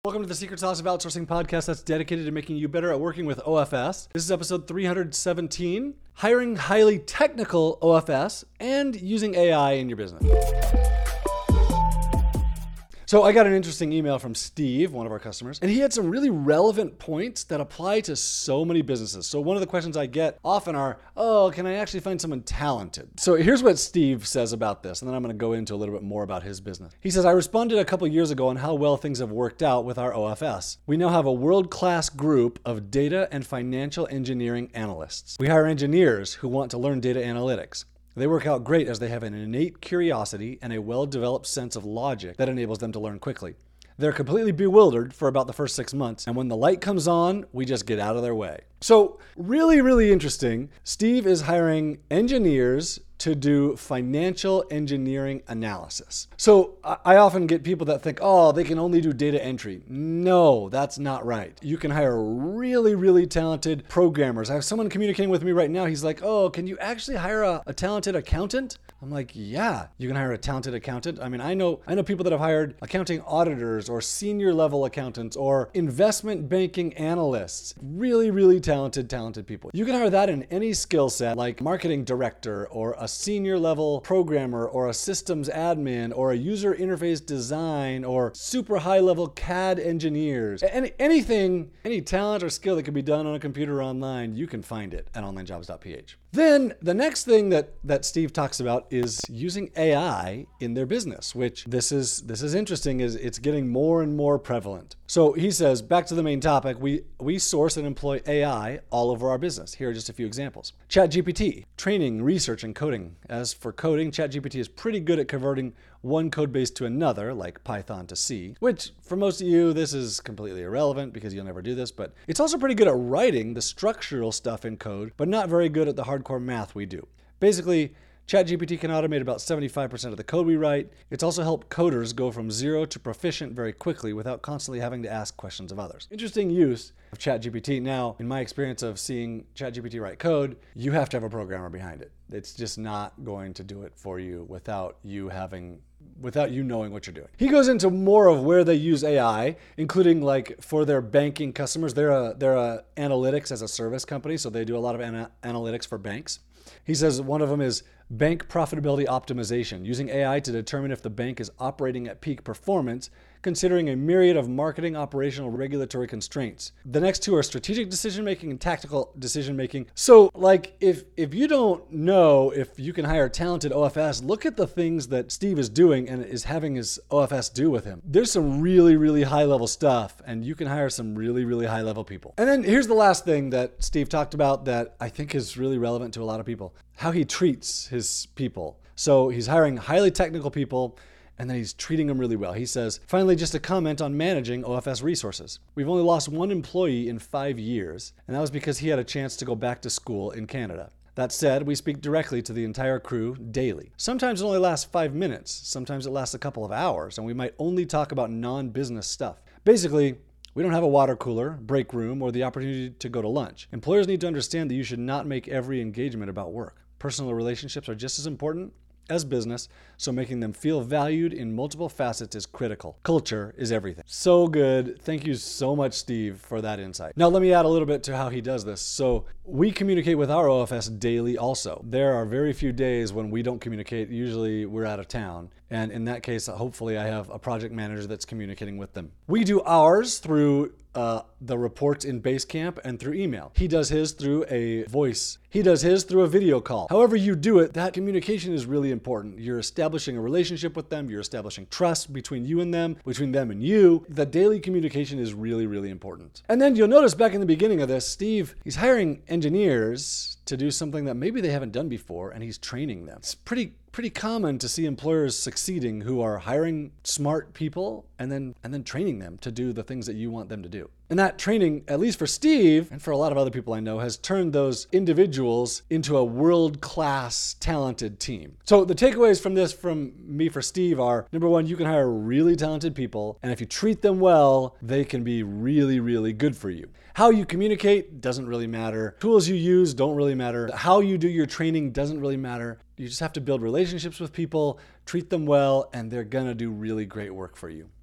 Welcome to the Secret Sauce of Outsourcing podcast that's dedicated to making you better at working with OFS. This is episode 317, hiring highly technical OFS and using AI in your business. So I got an interesting email from Steve, one of our customers, and he had some really relevant points that apply to so many businesses. So one of the questions I get often are, can I actually find someone talented? So here's what Steve says about this, and then I'm going to go into a little bit more about his business. He says, I responded a couple years ago on how well things have worked out with our OFS. We now have a world-class group of data and financial engineering analysts. We hire engineers who want to learn data analytics. They work out great as they have an innate curiosity and a well-developed sense of logic that enables them to learn quickly. They're completely bewildered for about the first 6 months, and when the light comes on, we just get out of their way. So really interesting. Steve is hiring engineers to do financial engineering analysis. So I often get people that think, they can only do data entry. No, that's not right. You can hire really talented programmers. I have someone communicating with me right now. He's like, can you actually hire a talented accountant? I'm like, yeah, you can hire a talented accountant. I mean, I know people that have hired accounting auditors or senior level accountants or investment banking analysts. Really talented people. You can hire that in any skill set like marketing director or a senior level programmer or a systems admin or a user interface design or super high level CAD engineers. Anything, any talent or skill that can be done on a computer online, you can find it at onlinejobs.ph. Then the next thing that Steve talks about is using AI in their business, which this is interesting, is it's getting more and more prevalent. So he says, back to the main topic, we source and employ AI all over our business. Here are just a few examples. ChatGPT, training, research, and coding. As for coding, ChatGPT is pretty good at converting one code base to another, like Python to C, which for most of you, this is completely irrelevant because you'll never do this, but it's also pretty good at writing the structural stuff in code, but not very good at the hardcore math we do. Basically, ChatGPT can automate about 75% of the code we write. It's also helped coders go from zero to proficient very quickly without constantly having to ask questions of others. Interesting use of ChatGPT. Now, in my experience of seeing ChatGPT write code, you have to have a programmer behind it. It's just not going to do it for you without you knowing what you're doing. He goes into more of where they use AI, including like for their banking customers. They're a analytics as a service company, so they do a lot of analytics for banks. He says one of them is bank profitability optimization, using AI to determine if the bank is operating at peak performance, considering a myriad of marketing, operational, regulatory constraints. The next two are strategic decision-making and tactical decision-making. So like if you don't know if you can hire talented OFS, look at the things that Steve is doing and is having his OFS do with him. There's some really high-level stuff, and you can hire some really high-level people. And then here's the last thing that Steve talked about that I think is really relevant to a lot of people, how he treats his people. So he's hiring highly technical people, and then he's treating them really well. He says, finally, just a comment on managing OFS resources. We've only lost one employee in 5 years, and that was because he had a chance to go back to school in Canada. That said, we speak directly to the entire crew daily. Sometimes it only lasts 5 minutes. Sometimes it lasts a couple of hours, and we might only talk about non-business stuff. Basically, we don't have a water cooler, break room, or the opportunity to go to lunch. Employers need to understand that you should not make every engagement about work. Personal relationships are just as important as business, so making them feel valued in multiple facets is critical. Culture is everything. So good. Thank you so much, Steve, for that insight. Now, let me add a little bit to how he does this. So we communicate with our OFS daily also. There are very few days when we don't communicate. Usually we're out of town. And in that case, hopefully I have a project manager that's communicating with them. We do ours through the reports in Basecamp and through email. He does his through a voice. He does his through a video call. However you do it, that communication is really important. You're establishing a relationship with them. You're establishing trust between you and them, between them and you. The daily communication is really important. And then you'll notice back in the beginning of this, Steve, he's hiring engineers to do something that maybe they haven't done before, and he's training them. It's pretty common to see employers succeeding who are hiring smart people and then training them to do the things that you want them to do. And that training, at least for Steve and for a lot of other people I know, has turned those individuals into a world-class talented team. So the takeaways from this from me for Steve are, number one, you can hire really talented people, and if you treat them well, they can be really good for you. How you communicate doesn't really matter. Tools you use don't really matter. How you do your training doesn't really matter. You just have to build relationships with people, treat them well, and they're gonna do really great work for you.